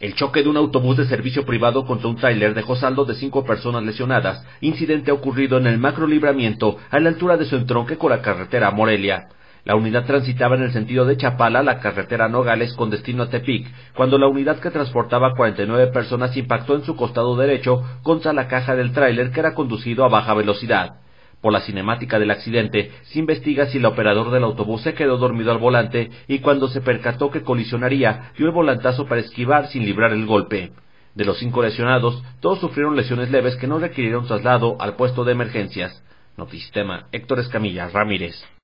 El choque de un autobús de servicio privado contra un tráiler dejó saldo de 5 personas lesionadas, incidente ocurrido en el Macrolibramiento a la altura de su entronque con la carretera Morelia. La unidad transitaba en el sentido de Chapala a la carretera Nogales con destino a Tepic, cuando la unidad que transportaba 49 personas impactó en su costado derecho contra la caja del tráiler que era conducido a baja velocidad. Por la cinemática del accidente, se investiga si el operador del autobús se quedó dormido al volante y cuando se percató que colisionaría, dio el volantazo para esquivar sin librar el golpe. De los 5 lesionados, todos sufrieron lesiones leves que no requirieron traslado al puesto de emergencias. Notisistema, Héctor Escamilla Ramírez.